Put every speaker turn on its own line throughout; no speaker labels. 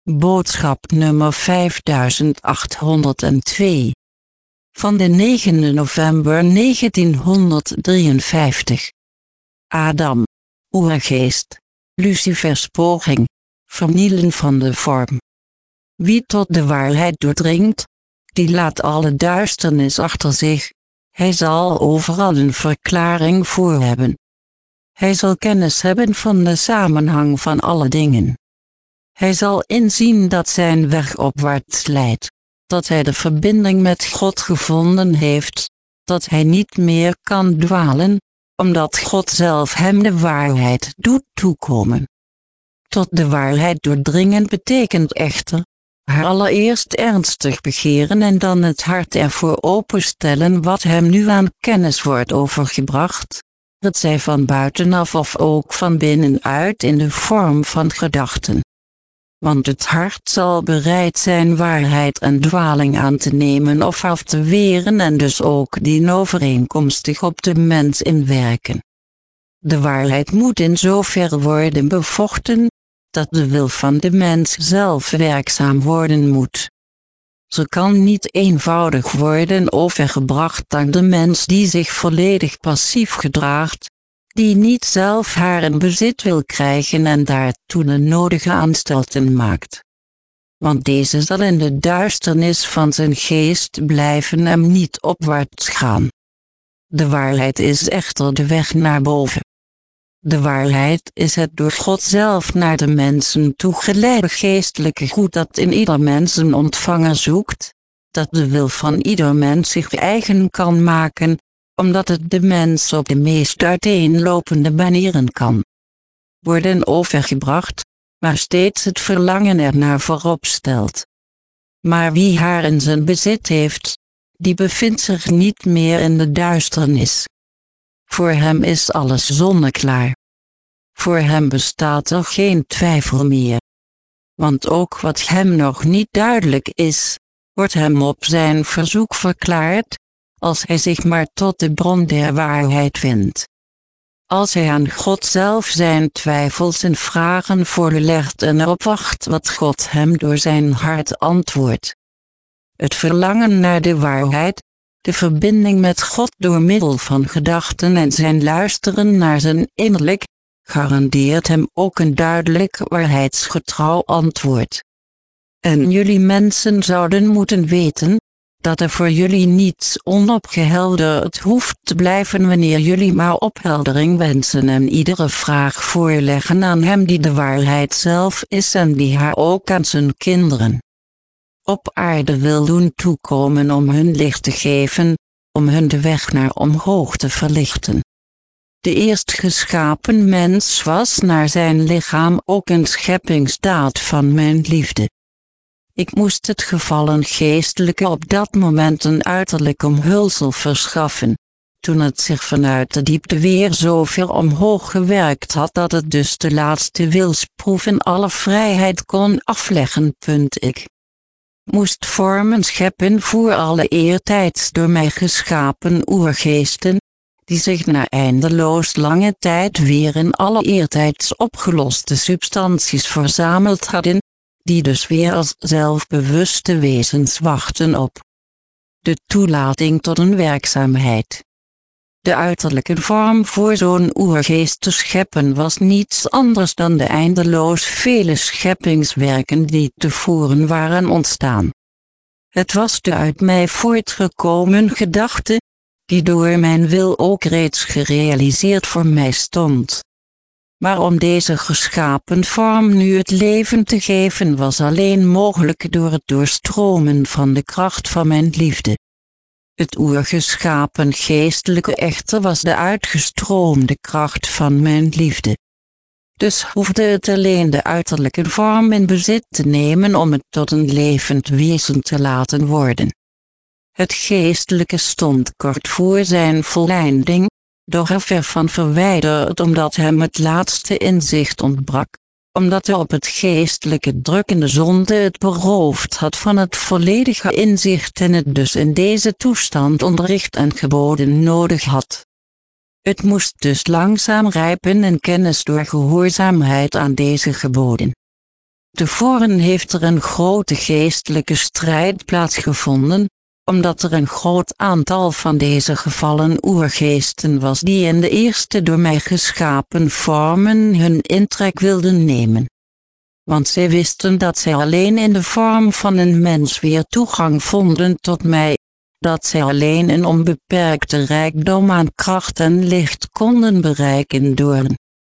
Boodschap nummer 5802. Van de 9 november 1953. Adam. Oergeest. Lucifers poging. Vernielen van de vorm. Wie tot de waarheid doordringt, die laat alle duisternis achter zich. Hij zal overal een verklaring voor hebben. Hij zal kennis hebben van de samenhang van alle dingen. Hij zal inzien dat zijn weg opwaarts leidt, dat hij de verbinding met God gevonden heeft, dat hij niet meer kan dwalen, omdat God zelf hem de waarheid doet toekomen. Tot de waarheid doordringen betekent echter, haar allereerst ernstig begeren en dan het hart ervoor openstellen wat hem nu aan kennis wordt overgebracht, het zij van buitenaf of ook van binnenuit in de vorm van gedachten. Want het hart zal bereid zijn waarheid en dwaling aan te nemen of af te weren en dus ook dienovereenkomstig op de mens inwerken. De waarheid moet in zoverre worden bevochten, dat de wil van de mens zelf werkzaam worden moet. Ze kan niet eenvoudig worden overgebracht aan de mens die zich volledig passief gedraagt, die niet zelf haar in bezit wil krijgen en daartoe de nodige aanstalten maakt. Want deze zal in de duisternis van zijn geest blijven en niet opwaarts gaan. De waarheid is echter de weg naar boven. De waarheid is het door God zelf naar de mensen toegeleide geestelijke goed dat in ieder mens een ontvanger zoekt, dat de wil van ieder mens zich eigen kan maken, omdat het de mens op de meest uiteenlopende manieren kan worden overgebracht, maar steeds het verlangen ernaar voorop stelt. Maar wie haar in zijn bezit heeft, die bevindt zich niet meer in de duisternis. Voor hem is alles zonneklaar. Voor hem bestaat er geen twijfel meer. Want ook wat hem nog niet duidelijk is, wordt hem op zijn verzoek verklaard, als hij zich maar tot de bron der waarheid vindt. Als hij aan God zelf zijn twijfels en vragen voorlegt en erop wacht wat God hem door zijn hart antwoordt. Het verlangen naar de waarheid, de verbinding met God door middel van gedachten en zijn luisteren naar zijn innerlijk, garandeert hem ook een duidelijk waarheidsgetrouw antwoord. En jullie mensen zouden moeten weten, dat er voor jullie niets onopgehelderd hoeft te blijven wanneer jullie maar opheldering wensen en iedere vraag voorleggen aan hem die de waarheid zelf is en die haar ook aan zijn kinderen op aarde wil doen toekomen om hun licht te geven, om hun de weg naar omhoog te verlichten. De eerst geschapen mens was naar zijn lichaam ook een scheppingsdaad van mijn liefde. Ik moest het gevallen geestelijke op dat moment een uiterlijk omhulsel verschaffen, toen het zich vanuit de diepte weer zo ver omhoog gewerkt had dat het dus de laatste wilsproef in alle vrijheid kon afleggen. Ik moest vormen scheppen voor alle eertijds door mij geschapen oergeesten, die zich na eindeloos lange tijd weer in alle eertijds opgeloste substanties verzameld hadden, die dus weer als zelfbewuste wezens wachten op de toelating tot een werkzaamheid. De uiterlijke vorm voor zo'n oergeest te scheppen was niets anders dan de eindeloos vele scheppingswerken die tevoren waren ontstaan. Het was de uit mij voortgekomen gedachte, die door mijn wil ook reeds gerealiseerd voor mij stond. Maar om deze geschapen vorm nu het leven te geven was alleen mogelijk door het doorstromen van de kracht van mijn liefde. Het oergeschapen geestelijke echter was de uitgestroomde kracht van mijn liefde. Dus hoefde het alleen de uiterlijke vorm in bezit te nemen om het tot een levend wezen te laten worden. Het geestelijke stond kort voor zijn volleinding, doch er ver van verwijderd omdat hem het laatste inzicht ontbrak, omdat hij op het geestelijke drukkende zonde het beroofd had van het volledige inzicht en het dus in deze toestand onderricht en geboden nodig had. Het moest dus langzaam rijpen in kennis door gehoorzaamheid aan deze geboden. Tevoren heeft er een grote geestelijke strijd plaatsgevonden, omdat er een groot aantal van deze gevallen oergeesten was die in de eerste door mij geschapen vormen hun intrek wilden nemen. Want zij wisten dat zij alleen in de vorm van een mens weer toegang vonden tot mij, dat zij alleen een onbeperkte rijkdom aan kracht en licht konden bereiken door een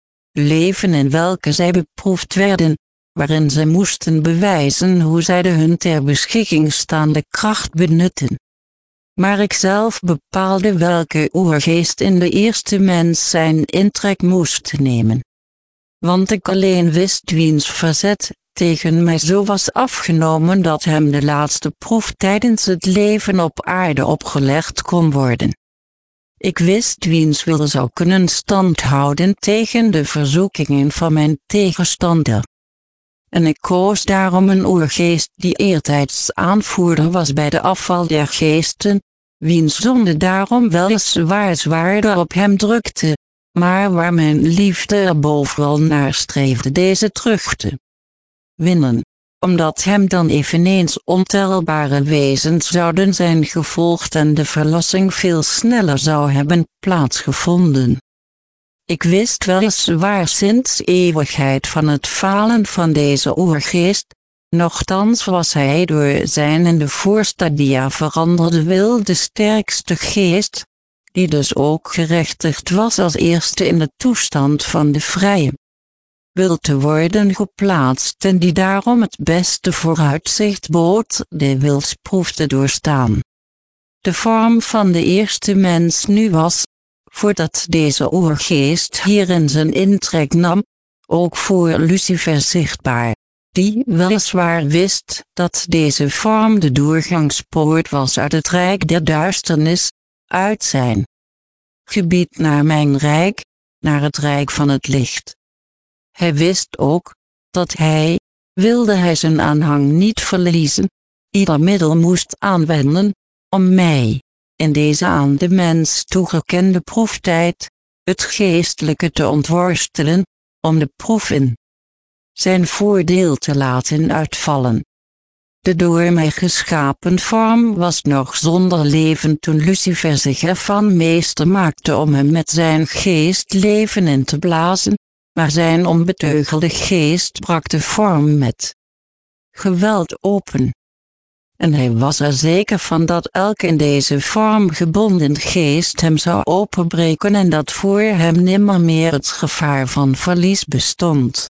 leven in welke zij beproefd werden, waarin zij moesten bewijzen hoe zij de hun ter beschikking staande kracht benutten. Maar ik zelf bepaalde welke oergeest in de eerste mens zijn intrek moest nemen. Want ik alleen wist wiens verzet tegen mij zo was afgenomen dat hem de laatste proef tijdens het leven op aarde opgelegd kon worden. Ik wist wiens wil zou kunnen standhouden tegen de verzoekingen van mijn tegenstander. En ik koos daarom een oergeest die eertijds aanvoerder was bij de afval der geesten, wiens zonde daarom weliswaar zwaarder op hem drukte, maar waar mijn liefde er bovenal naar streefde deze terug te winnen, omdat hem dan eveneens ontelbare wezens zouden zijn gevolgd en de verlossing veel sneller zou hebben plaatsgevonden. Ik wist weliswaar sinds eeuwigheid van het falen van deze oergeest, nochtans was hij door zijn in de voorstadia veranderde wil de sterkste geest, die dus ook gerechtigd was als eerste in de toestand van de vrije wil te worden geplaatst en die daarom het beste vooruitzicht bood de wilsproef te doorstaan. De vorm van de eerste mens nu was, voordat deze oergeest hierin zijn intrek nam, ook voor Lucifer zichtbaar, die weliswaar wist dat deze vorm de doorgangspoort was uit het rijk der duisternis, uit zijn gebied naar mijn rijk, naar het rijk van het licht. Hij wist ook, dat hij, wilde hij zijn aanhang niet verliezen, ieder middel moest aanwenden, om mij, in deze aan de mens toegekende proeftijd, het geestelijke te ontworstelen, om de proef in zijn voordeel te laten uitvallen. De door mij geschapen vorm was nog zonder leven toen Lucifer zich ervan meester maakte om hem met zijn geest leven in te blazen, maar zijn onbeteugelde geest brak de vorm met geweld open. En hij was er zeker van dat elke in deze vorm gebonden geest hem zou openbreken en dat voor hem nimmer meer het gevaar van verlies bestond.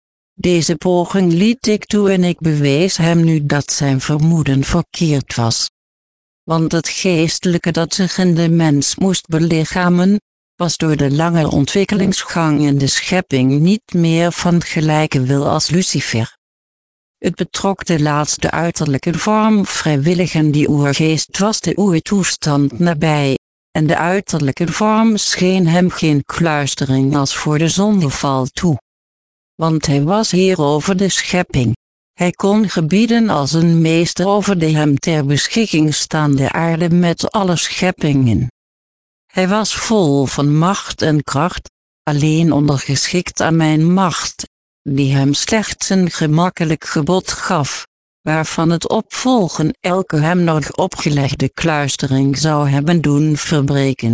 Deze poging liet ik toe en ik bewees hem nu dat zijn vermoeden verkeerd was. Want het geestelijke dat zich in de mens moest belichamen, was door de lange ontwikkelingsgang in de schepping niet meer van gelijke wil als Lucifer. Het betrok de laatste uiterlijke vorm vrijwillig en die oergeest was de oertoestand nabij, en de uiterlijke vorm scheen hem geen kluistering als voor de zondeval toe. Want hij was heer over de schepping. Hij kon gebieden als een meester over de hem ter beschikking staande aarde met alle scheppingen. Hij was vol van macht en kracht, alleen ondergeschikt aan mijn macht, die hem slechts een gemakkelijk gebod gaf, waarvan het opvolgen elke hem nog opgelegde kluistering zou hebben doen verbreken.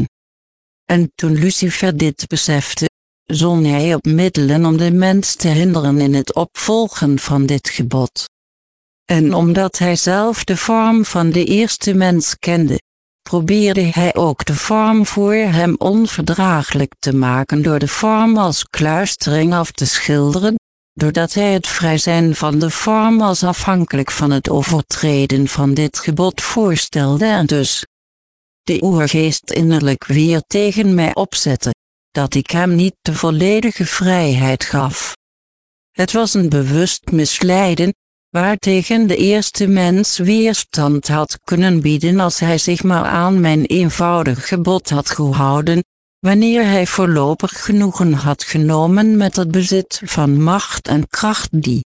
En toen Lucifer dit besefte, zon hij op middelen om de mens te hinderen in het opvolgen van dit gebod. En omdat hij zelf de vorm van de eerste mens kende, probeerde hij ook de vorm voor hem onverdraaglijk te maken door de vorm als kluistering af te schilderen, doordat hij het vrij zijn van de vorm als afhankelijk van het overtreden van dit gebod voorstelde en dus de oergeest innerlijk weer tegen mij opzette, dat ik hem niet de volledige vrijheid gaf. Het was een bewust misleiden, waartegen de eerste mens weerstand had kunnen bieden als hij zich maar aan mijn eenvoudig gebod had gehouden, wanneer hij voorlopig genoegen had genomen met het bezit van macht en kracht die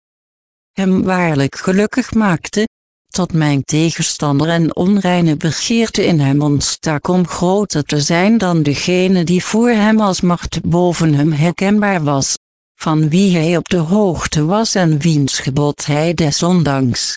hem waarlijk gelukkig maakte, tot mijn tegenstander en onreine begeerte in hem ontstak om groter te zijn dan degene die voor hem als macht boven hem herkenbaar was, van wie hij op de hoogte was en wiens gebod hij desondanks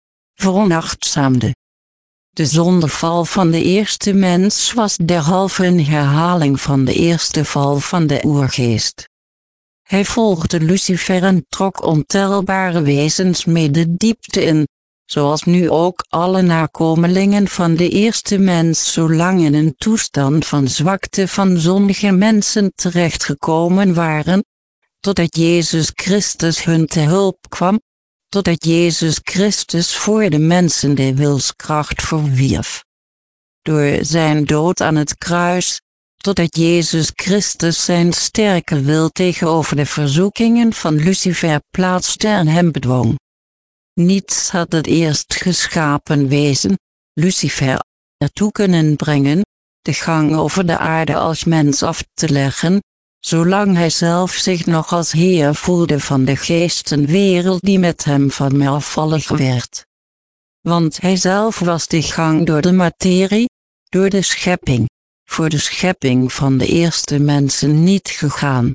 veronachtzaamde. De zondeval van de eerste mens was derhalve een herhaling van de eerste val van de oergeest. Hij volgde Lucifer en trok ontelbare wezens mee de diepte in, zoals nu ook alle nakomelingen van de eerste mens zolang in een toestand van zwakte van zondige mensen terechtgekomen waren, totdat Jezus Christus hun te hulp kwam, totdat Jezus Christus voor de mensen de wilskracht verwierf. Door zijn dood aan het kruis, totdat Jezus Christus zijn sterke wil tegenover de verzoekingen van Lucifer plaatste en hem bedwong. Niets had het eerst geschapen wezen, Lucifer, ertoe kunnen brengen, de gang over de aarde als mens af te leggen, zolang hij zelf zich nog als heer voelde van de geestenwereld die met hem van mij afvallig werd. Want hij zelf was de gang door de materie, door de schepping, voor de schepping van de eerste mensen niet gegaan.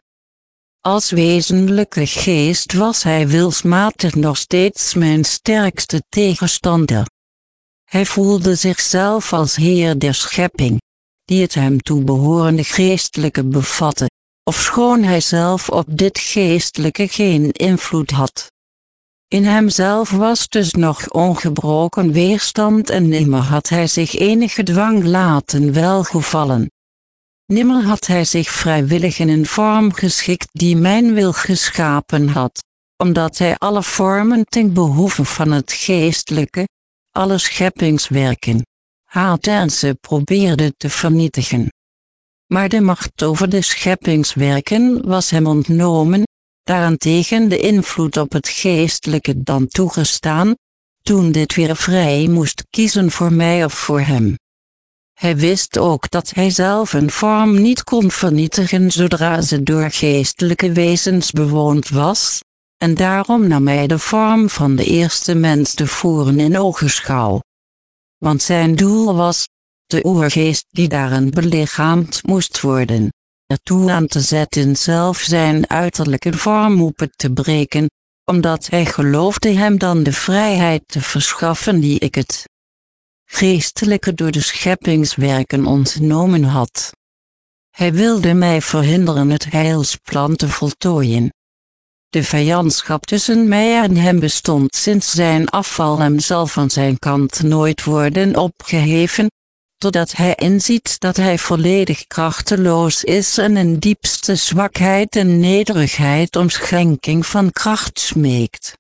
Als wezenlijke geest was hij wilsmatig nog steeds mijn sterkste tegenstander. Hij voelde zichzelf als heer der schepping, die het hem toebehorende geestelijke bevatte, ofschoon hij zelf op dit geestelijke geen invloed had. In hemzelf was dus nog ongebroken weerstand en nimmer had hij zich enige dwang laten welgevallen. Nimmer had hij zich vrijwillig in een vorm geschikt die mijn wil geschapen had, omdat hij alle vormen ten behoeve van het geestelijke, alle scheppingswerken, haatte en ze probeerde te vernietigen. Maar de macht over de scheppingswerken was hem ontnomen, daarentegen de invloed op het geestelijke dan toegestaan, toen dit weer vrij moest kiezen voor mij of voor hem. Hij wist ook dat hij zelf een vorm niet kon vernietigen zodra ze door geestelijke wezens bewoond was, en daarom nam hij de vorm van de eerste mens te voeren in ogenschouw. Want zijn doel was, de oergeest die daarin belichaamd moest worden, ertoe aan te zetten zelf zijn uiterlijke vorm op te breken, omdat hij geloofde hem dan de vrijheid te verschaffen die ik het geestelijke door de scheppingswerken ontnomen had. Hij wilde mij verhinderen het heilsplan te voltooien. De vijandschap tussen mij en hem bestond sinds zijn afval en zal van zijn kant nooit worden opgeheven, totdat hij inziet dat hij volledig krachteloos is en in diepste zwakheid en nederigheid om schenking van kracht smeekt.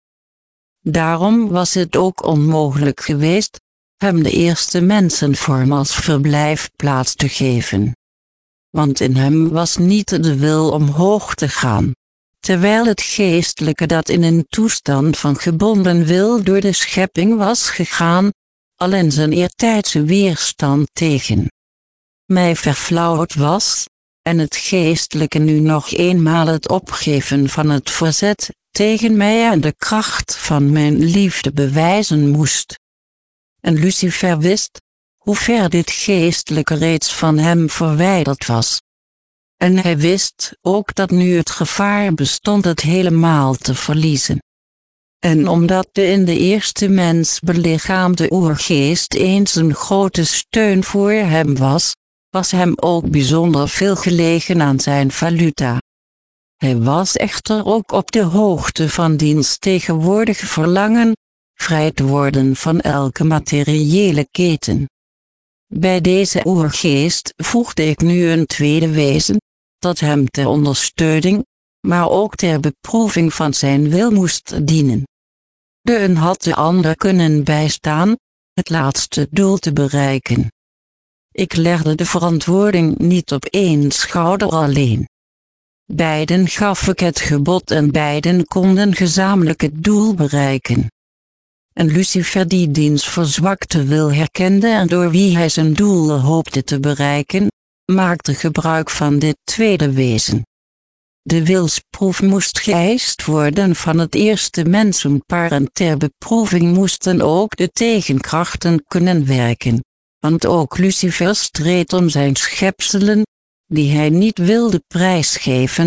Daarom was het ook onmogelijk geweest, hem de eerste mensenvorm als verblijfplaats te geven. Want in hem was niet de wil omhoog te gaan, terwijl het geestelijke dat in een toestand van gebonden wil door de schepping was gegaan, al in zijn eertijdse weerstand tegen mij verflauwd was, en het geestelijke nu nog eenmaal het opgeven van het verzet tegen mij en de kracht van mijn liefde bewijzen moest. En Lucifer wist, hoe ver dit geestelijke reeds van hem verwijderd was. En hij wist ook dat nu het gevaar bestond het helemaal te verliezen. En omdat de in de eerste mens belichaamde oergeest eens een grote steun voor hem was, was hem ook bijzonder veel gelegen aan zijn valuta. Hij was echter ook op de hoogte van diens tegenwoordige verlangen, vrij te worden van elke materiële keten. Bij deze oergeest voegde ik nu een tweede wezen, dat hem ter ondersteuning, maar ook ter beproeving van zijn wil moest dienen. De een had de ander kunnen bijstaan, het laatste doel te bereiken. Ik legde de verantwoording niet op één schouder alleen. Beiden gaf ik het gebod en beiden konden gezamenlijk het doel bereiken. En Lucifer die diens verzwakte wil herkende en door wie hij zijn doel hoopte te bereiken, maakte gebruik van dit tweede wezen. De wilsproef moest geëist worden van het eerste mensenpaar en ter beproeving moesten ook de tegenkrachten kunnen werken, want ook Lucifer streed om zijn schepselen, die hij niet wilde prijsgeven,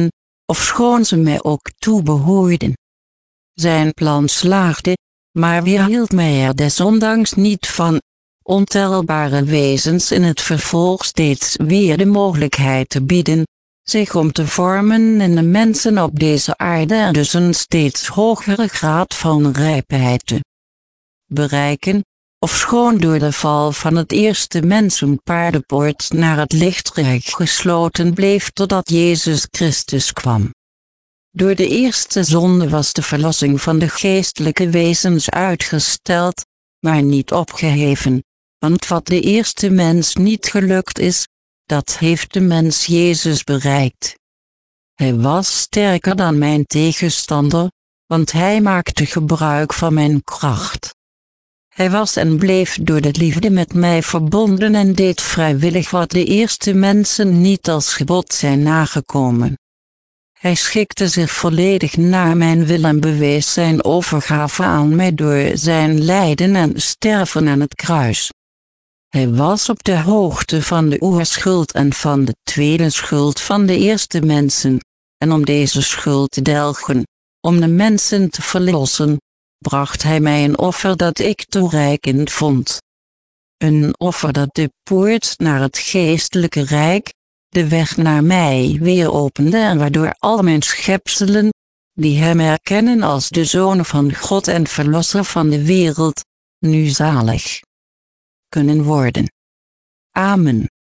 ofschoon ze mij ook toebehoorden. Zijn plan slaagde, maar weerhield mij er desondanks niet van, ontelbare wezens in het vervolg steeds weer de mogelijkheid te bieden, zich om te vormen in de mensen op deze aarde en dus een steeds hogere graad van rijpheid te bereiken, ofschoon door de val van het eerste mensenpaar de poort naar het lichtrijk gesloten bleef totdat Jezus Christus kwam. Door de eerste zonde was de verlossing van de geestelijke wezens uitgesteld, maar niet opgeheven, want wat de eerste mens niet gelukt is, dat heeft de mens Jezus bereikt. Hij was sterker dan mijn tegenstander, want hij maakte gebruik van mijn kracht. Hij was en bleef door de liefde met mij verbonden en deed vrijwillig wat de eerste mensen niet als gebod zijn nagekomen. Hij schikte zich volledig naar mijn wil en bewees zijn overgave aan mij door zijn lijden en sterven aan het kruis. Hij was op de hoogte van de oerschuld en van de tweede schuld van de eerste mensen, en om deze schuld te delgen, om de mensen te verlossen, bracht hij mij een offer dat ik toereikend vond. Een offer dat de poort naar het geestelijke rijk, de weg naar mij weer opende en waardoor al mijn schepselen, die hem erkennen als de Zoon van God en Verlosser van de wereld, nu zalig kunnen worden. Amen.